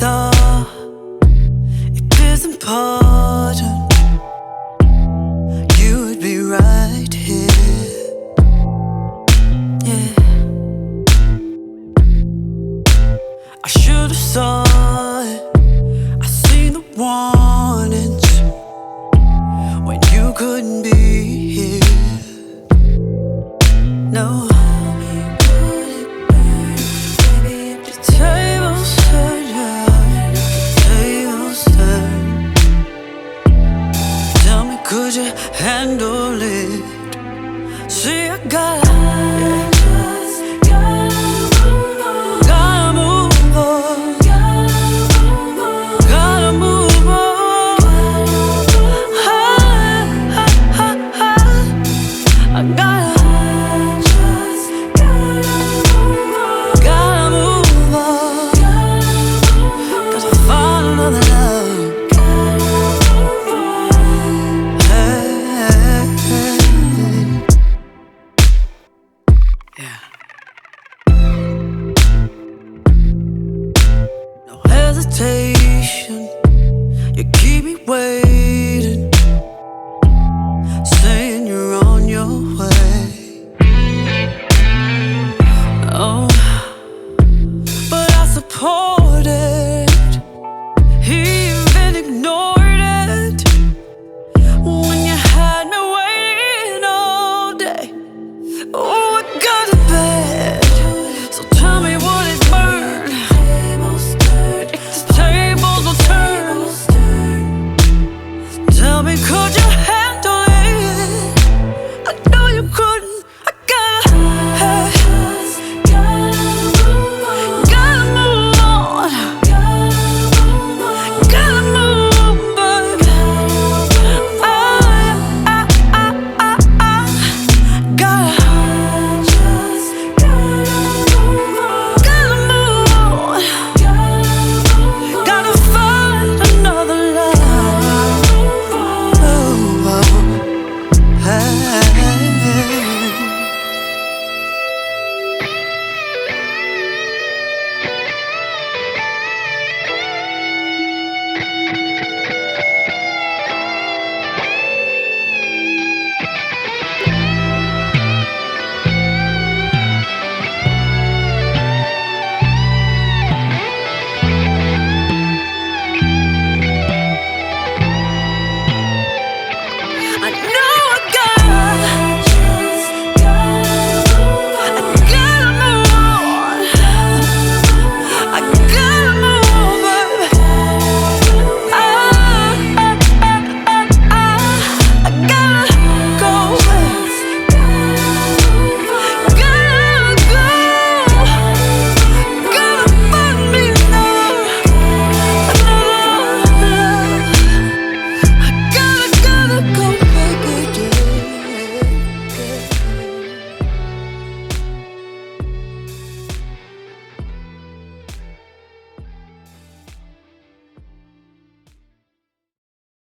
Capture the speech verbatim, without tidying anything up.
thought it is important you would be right here. Yeah, I should've saw it. I seen the warnings when you couldn't be here. No, tables turn, yeah, tables turn. Tell me, could you handle it? See, I gotta, yeah. Gotta move on, gotta move on. I, I, I, I gotta. Yeah. No hesitation, you keep me waiting.